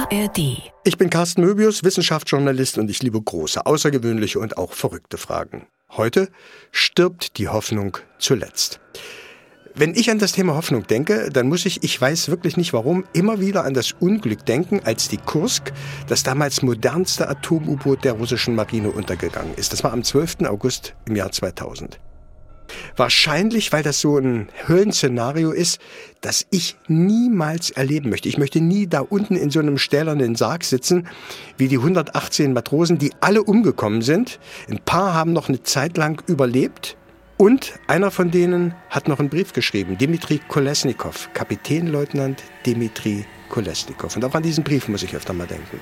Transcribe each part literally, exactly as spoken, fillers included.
A R D. Ich bin Carsten Möbius, Wissenschaftsjournalist, und ich liebe große, außergewöhnliche und auch verrückte Fragen. Heute stirbt die Hoffnung zuletzt. Wenn ich an das Thema Hoffnung denke, dann muss ich, ich weiß wirklich nicht warum, immer wieder an das Unglück denken, als die Kursk, das damals modernste Atom-U-Boot der russischen Marine, untergegangen ist. Das war am zwölften August im Jahr zweitausend. Wahrscheinlich, weil das so ein Höllenszenario ist, das ich niemals erleben möchte. Ich möchte nie da unten in so einem stählernen Sarg sitzen, wie die hundertachtzehn Matrosen, die alle umgekommen sind. Ein paar haben noch eine Zeit lang überlebt. Und einer von denen hat noch einen Brief geschrieben, Dmitri Kolesnikow, Kapitänleutnant Dmitri Kolesnikow. Und auch an diesen Brief muss ich öfter mal denken.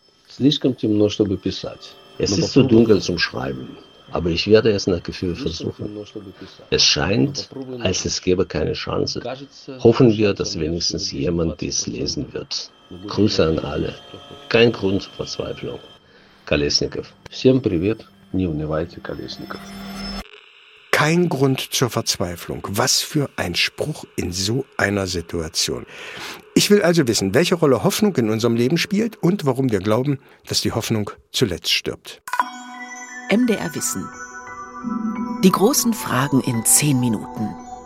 Es ist zu dunkel zum Schreiben, aber ich werde es nach Gefühl versuchen. Es scheint, als es gäbe keine Chance. Hoffen wir, dass wenigstens jemand dies lesen wird. Grüße an alle. Kein Grund zur Verzweiflung. Kolesnikow. Всем привет, не унывайте, Kolesnikow. Kein Grund zur Verzweiflung. Was für ein Spruch in so einer Situation. Ich will also wissen, welche Rolle Hoffnung in unserem Leben spielt und warum wir glauben, dass die Hoffnung zuletzt stirbt. M D R Wissen. Die großen Fragen in zehn Minuten.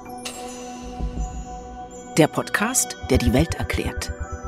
Der Podcast, der die Welt erklärt.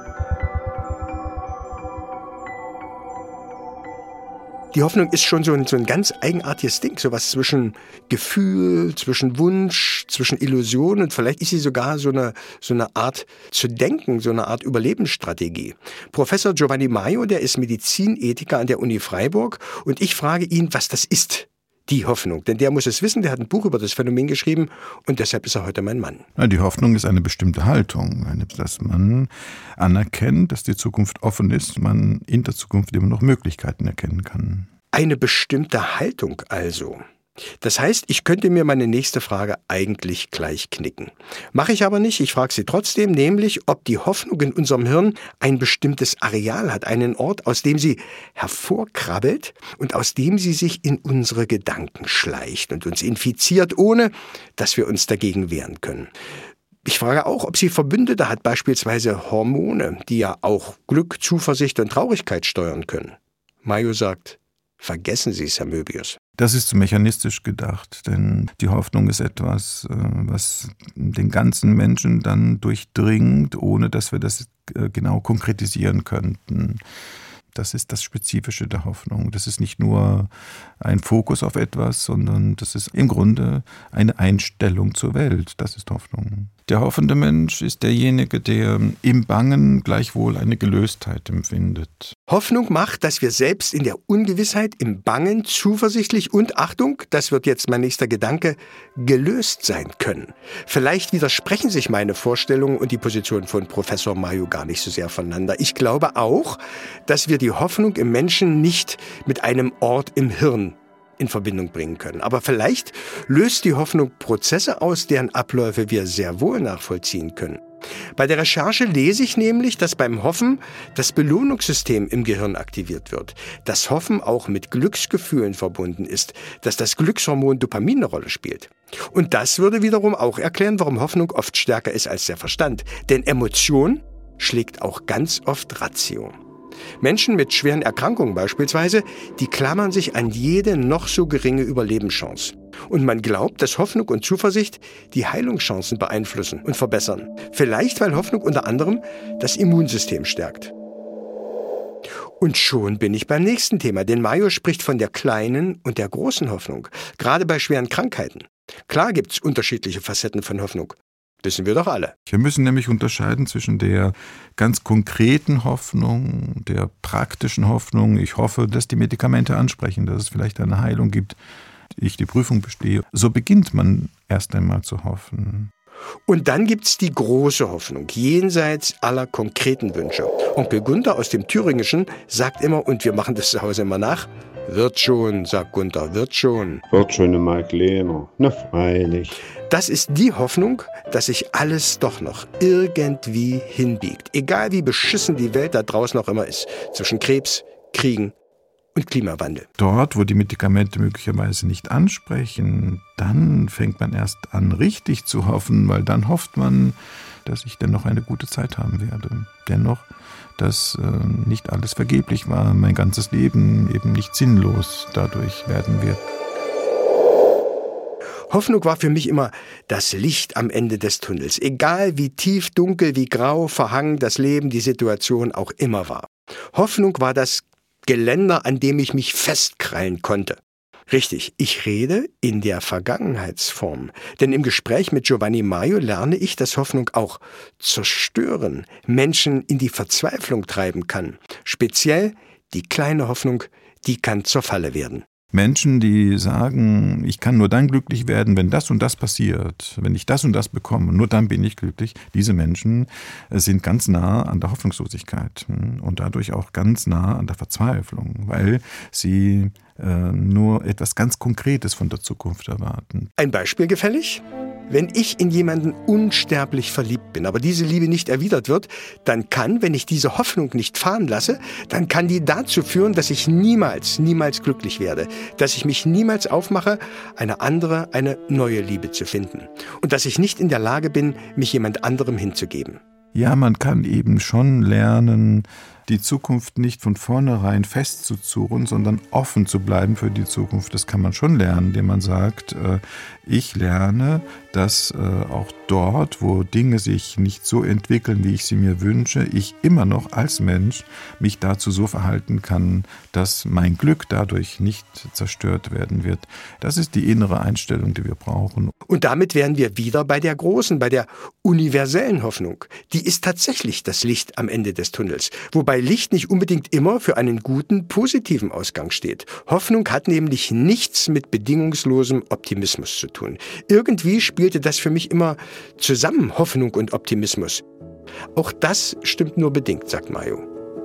Die Hoffnung ist schon so ein, so ein ganz eigenartiges Ding, sowas zwischen Gefühl, zwischen Wunsch, zwischen Illusion, und vielleicht ist sie sogar so eine, so eine Art zu denken, so eine Art Überlebensstrategie. Professor Giovanni Maio, der ist Medizinethiker an der Uni Freiburg, und ich frage ihn, was das ist, die Hoffnung. Denn der muss es wissen, der hat ein Buch über das Phänomen geschrieben, und deshalb ist er heute mein Mann. Ja, die Hoffnung ist eine bestimmte Haltung, eine, dass man anerkennt, dass die Zukunft offen ist, man in der Zukunft immer noch Möglichkeiten erkennen kann. Eine bestimmte Haltung also. Das heißt, ich könnte mir meine nächste Frage eigentlich gleich knicken. Mache ich aber nicht, ich frage sie trotzdem, nämlich, ob die Hoffnung in unserem Hirn ein bestimmtes Areal hat, einen Ort, aus dem sie hervorkrabbelt und aus dem sie sich in unsere Gedanken schleicht und uns infiziert, ohne dass wir uns dagegen wehren können. Ich frage auch, ob sie Verbündete hat, beispielsweise Hormone, die ja auch Glück, Zuversicht und Traurigkeit steuern können. Maio sagt, vergessen Sie es, Herr Möbius. Das ist zu mechanistisch gedacht, denn die Hoffnung ist etwas, was den ganzen Menschen dann durchdringt, ohne dass wir das genau konkretisieren könnten. Das ist das Spezifische der Hoffnung. Das ist nicht nur ein Fokus auf etwas, sondern das ist im Grunde eine Einstellung zur Welt. Das ist Hoffnung. Der hoffende Mensch ist derjenige, der im Bangen gleichwohl eine Gelöstheit empfindet. Hoffnung macht, dass wir selbst in der Ungewissheit, im Bangen, zuversichtlich und, Achtung, das wird jetzt mein nächster Gedanke, gelöst sein können. Vielleicht widersprechen sich meine Vorstellungen und die Position von Professor Maio gar nicht so sehr voneinander. Ich glaube auch, dass wir die Hoffnung im Menschen nicht mit einem Ort im Hirn in Verbindung bringen können. Aber vielleicht löst die Hoffnung Prozesse aus, deren Abläufe wir sehr wohl nachvollziehen können. Bei der Recherche lese ich nämlich, dass beim Hoffen das Belohnungssystem im Gehirn aktiviert wird, dass Hoffen auch mit Glücksgefühlen verbunden ist, dass das Glückshormon Dopamin eine Rolle spielt. Und das würde wiederum auch erklären, warum Hoffnung oft stärker ist als der Verstand. Denn Emotion schlägt auch ganz oft Ratio. Menschen mit schweren Erkrankungen beispielsweise, die klammern sich an jede noch so geringe Überlebenschance. Und man glaubt, dass Hoffnung und Zuversicht die Heilungschancen beeinflussen und verbessern. Vielleicht, weil Hoffnung unter anderem das Immunsystem stärkt. Und schon bin ich beim nächsten Thema, denn Maio spricht von der kleinen und der großen Hoffnung, gerade bei schweren Krankheiten. Klar gibt's unterschiedliche Facetten von Hoffnung. Wissen wir doch alle. Wir müssen nämlich unterscheiden zwischen der ganz konkreten Hoffnung, der praktischen Hoffnung. Ich hoffe, dass die Medikamente ansprechen, dass es vielleicht eine Heilung gibt, ich die Prüfung bestehe. So beginnt man erst einmal zu hoffen. Und dann gibt's die große Hoffnung, jenseits aller konkreten Wünsche. Onkel Gunther aus dem Thüringischen sagt immer, und wir machen das zu Hause immer nach, wird schon, sagt Gunther, wird schon. Wird schon mal kleiner, na freilich. Das ist die Hoffnung, dass sich alles doch noch irgendwie hinbiegt. Egal wie beschissen die Welt da draußen noch immer ist. Zwischen Krebs, Kriegen und Klimawandel. Dort, wo die Medikamente möglicherweise nicht ansprechen, dann fängt man erst an, richtig zu hoffen, weil dann hofft man, dass ich dennoch eine gute Zeit haben werde. Dennoch, dass äh, nicht alles vergeblich war, mein ganzes Leben eben nicht sinnlos dadurch werden wird. Hoffnung war für mich immer das Licht am Ende des Tunnels, egal wie tief, dunkel, wie grau, verhangen das Leben, die Situation auch immer war. Hoffnung war das Geländer, an dem ich mich festkrallen konnte. Richtig, ich rede in der Vergangenheitsform. Denn im Gespräch mit Giovanni Maio lerne ich, dass Hoffnung auch zerstören, Menschen in die Verzweiflung treiben kann. Speziell die kleine Hoffnung, die kann zur Falle werden. Menschen, die sagen, ich kann nur dann glücklich werden, wenn das und das passiert, wenn ich das und das bekomme, nur dann bin ich glücklich. Diese Menschen sind ganz nah an der Hoffnungslosigkeit und dadurch auch ganz nah an der Verzweiflung, weil sie äh, nur etwas ganz Konkretes von der Zukunft erwarten. Ein Beispiel gefällig? Wenn ich in jemanden unsterblich verliebt bin, aber diese Liebe nicht erwidert wird, dann kann, wenn ich diese Hoffnung nicht fahren lasse, dann kann die dazu führen, dass ich niemals, niemals glücklich werde, dass ich mich niemals aufmache, eine andere, eine neue Liebe zu finden und dass ich nicht in der Lage bin, mich jemand anderem hinzugeben. Ja, man kann eben schon lernen, die Zukunft nicht von vornherein festzuzurren, sondern offen zu bleiben für die Zukunft. Das kann man schon lernen, indem man sagt, äh, ich lerne, dass äh, auch dort, wo Dinge sich nicht so entwickeln, wie ich sie mir wünsche, ich immer noch als Mensch mich dazu so verhalten kann, dass mein Glück dadurch nicht zerstört werden wird. Das ist die innere Einstellung, die wir brauchen. Und damit wären wir wieder bei der großen, bei der universellen Hoffnung. Die ist tatsächlich das Licht am Ende des Tunnels, wobei Licht nicht unbedingt immer für einen guten, positiven Ausgang steht. Hoffnung hat nämlich nichts mit bedingungslosem Optimismus zu tun. Irgendwie spielte das für mich immer zusammen, Hoffnung und Optimismus. Auch das stimmt nur bedingt, sagt Maio.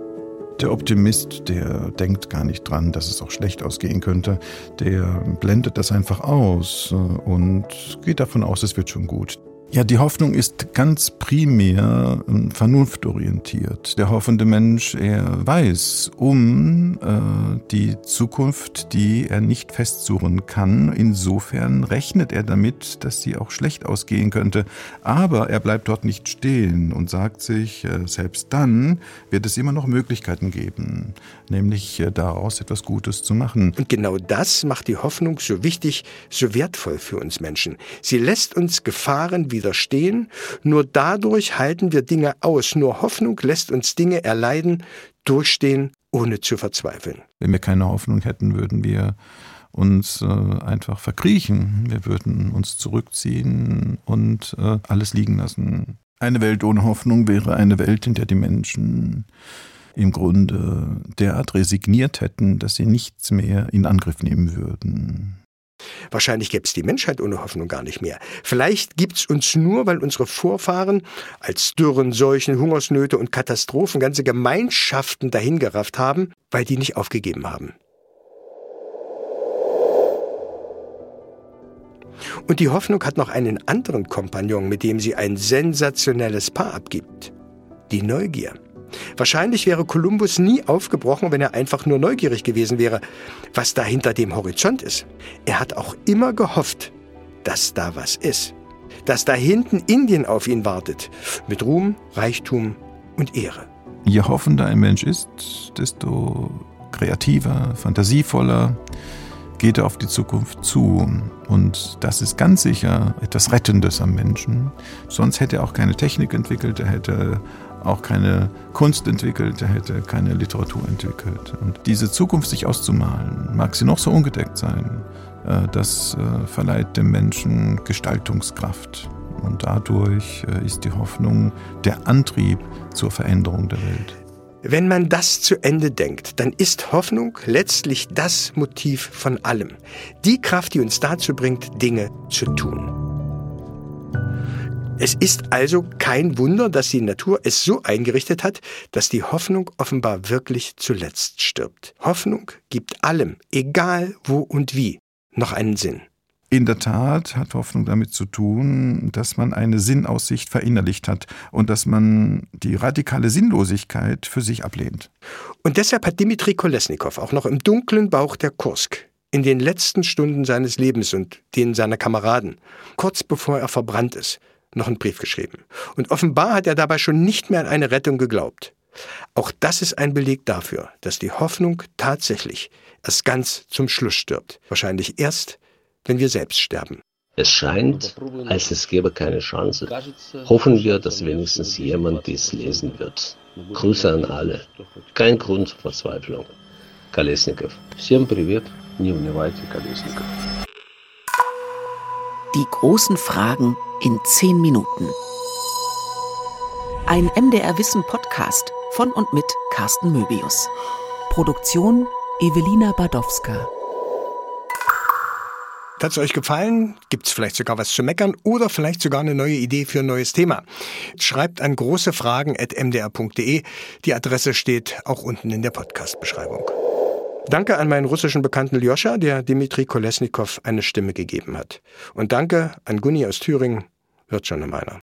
Der Optimist, der denkt gar nicht dran, dass es auch schlecht ausgehen könnte. Der blendet das einfach aus und geht davon aus, es wird schon gut. Ja, die Hoffnung ist ganz primär vernunftorientiert. Der hoffende Mensch, er weiß um äh, die Zukunft, die er nicht festzurren kann. Insofern rechnet er damit, dass sie auch schlecht ausgehen könnte. Aber er bleibt dort nicht stehen und sagt sich, äh, selbst dann wird es immer noch Möglichkeiten geben, nämlich äh, daraus etwas Gutes zu machen. Und genau das macht die Hoffnung so wichtig, so wertvoll für uns Menschen. Sie lässt uns Gefahren wie widerstehen. Nur dadurch halten wir Dinge aus. Nur Hoffnung lässt uns Dinge erleiden, durchstehen, ohne zu verzweifeln. Wenn wir keine Hoffnung hätten, würden wir uns äh, einfach verkriechen. Wir würden uns zurückziehen und äh, alles liegen lassen. Eine Welt ohne Hoffnung wäre eine Welt, in der die Menschen im Grunde derart resigniert hätten, dass sie nichts mehr in Angriff nehmen würden. Wahrscheinlich gäbe es die Menschheit ohne Hoffnung gar nicht mehr. Vielleicht gibt es uns nur, weil unsere Vorfahren als Dürren, Seuchen, Hungersnöte und Katastrophen ganze Gemeinschaften dahingerafft haben, weil die nicht aufgegeben haben. Und die Hoffnung hat noch einen anderen Kompagnon, mit dem sie ein sensationelles Paar abgibt. Die Neugier. Wahrscheinlich wäre Kolumbus nie aufgebrochen, wenn er einfach nur neugierig gewesen wäre, was da hinter dem Horizont ist. Er hat auch immer gehofft, dass da was ist. Dass da hinten Indien auf ihn wartet, mit Ruhm, Reichtum und Ehre. Je hoffender ein Mensch ist, desto kreativer, fantasievoller geht er auf die Zukunft zu. Und das ist ganz sicher etwas Rettendes am Menschen. Sonst hätte er auch keine Technik entwickelt, er hätte auch keine Kunst entwickelt, er hätte keine Literatur entwickelt. Und diese Zukunft sich auszumalen, mag sie noch so ungedeckt sein, das verleiht dem Menschen Gestaltungskraft. Und dadurch ist die Hoffnung der Antrieb zur Veränderung der Welt. Wenn man das zu Ende denkt, dann ist Hoffnung letztlich das Motiv von allem. Die Kraft, die uns dazu bringt, Dinge zu tun. Es ist also kein Wunder, dass die Natur es so eingerichtet hat, dass die Hoffnung offenbar wirklich zuletzt stirbt. Hoffnung gibt allem, egal wo und wie, noch einen Sinn. In der Tat hat Hoffnung damit zu tun, dass man eine Sinnaussicht verinnerlicht hat und dass man die radikale Sinnlosigkeit für sich ablehnt. Und deshalb hat Dmitri Kolesnikow auch noch im dunklen Bauch der Kursk, in den letzten Stunden seines Lebens und denen seiner Kameraden, kurz bevor er verbrannt ist, noch einen Brief geschrieben. Und offenbar hat er dabei schon nicht mehr an eine Rettung geglaubt. Auch das ist ein Beleg dafür, dass die Hoffnung tatsächlich erst ganz zum Schluss stirbt. Wahrscheinlich erst, wenn wir selbst sterben. Es scheint, als es gäbe keine Chance. Hoffen wir, dass wenigstens jemand dies lesen wird. Grüße an alle. Kein Grund zur Verzweiflung. Kolesnikov. Всем привет, не унывайте, Kolesnikov. Die großen Fragen in zehn Minuten. Ein M D R Wissen Podcast von und mit Carsten Möbius. Produktion Ewelina Badowska. Hat es euch gefallen? Gibt es vielleicht sogar was zu meckern oder vielleicht sogar eine neue Idee für ein neues Thema? Schreibt an großefragen at m d r punkt d e. Die Adresse steht auch unten in der Podcast-Beschreibung. Danke an meinen russischen Bekannten Ljoscha, der Dmitri Kolesnikow eine Stimme gegeben hat. Und danke an Gunni aus Thüringen, wird schon noch einer.